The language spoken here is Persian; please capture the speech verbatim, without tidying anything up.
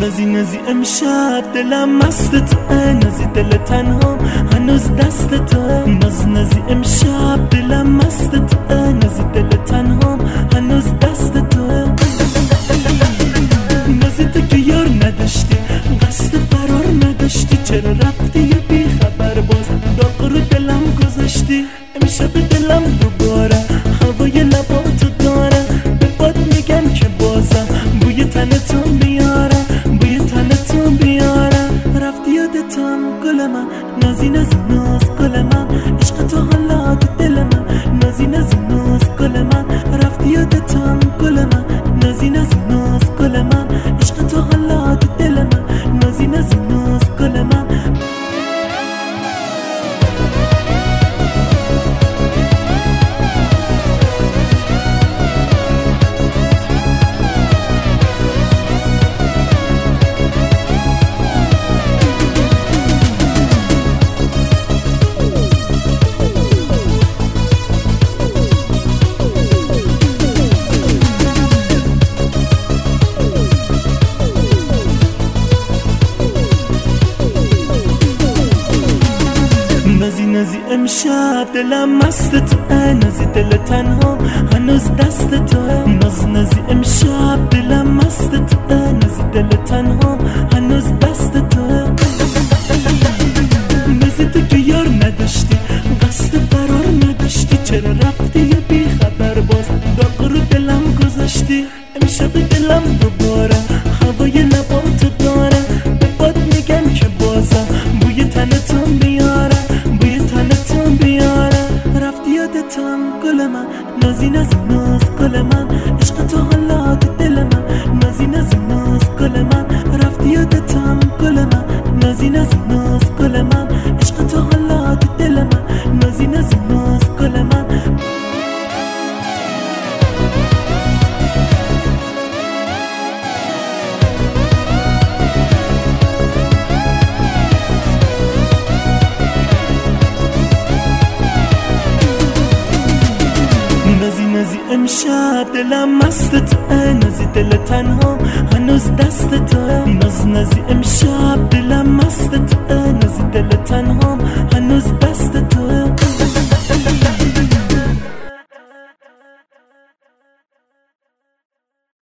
نازی نازی امشب دلم مست توه، نازی دل تنها هنوز دست توه. ناز نازی امشب دلم مست توه، نازی دل تنها هنوز دست توه. نازی تو که یار نداشتی، قصد فرار نداشتی، چرا رفتی یه بی خبر باز داغ رو دلم گذاشتی. امشب دلم دوباره هوای لباتو داره، به باد میگم که بازم بوی تنتو بیاره، بوی تنتو بیاره. رفتی یادتم گل من، نازی نازی ناز گل من، عشق تو حالا تو دل من، نازی نازی ناز گل من. رفتی یادتم گل من، نازی نازی ناز گل من، عشق تو حالا تو دل من، نازی نازی ناز گل من. نازی نازی امشب دلم مست توه، نازی دل تنها هنوز دست توه. ناز نازی امشب دلم مست توه، نازی دل تنها هنوز دست توه. نازی تو که یار نداشتی، قصد فرار نداشتی، چرا رفتی یه بی خبر باز داغ رو دلم گذاشتی. امشب دلم دوباره هوای لباتو داره، به باد میگم که بازم بوی تنتو بیاره، بوی تنتو بیاره. رفتی یادتم گل من، نازی نازی ناز گل من، عشق تو حالا تو دل من، نازی نازی ناز گل من. رفتی یادتم گل من، نازی نازی ناز گل من، عشق تو حالا تو دل من، نازی نازی ناز گل من. نازی نازی امشب دلم مست توه، نازی دل تنها هنوز دست توه. ناز نازی امشب دلم مست توه، نازی دل تنها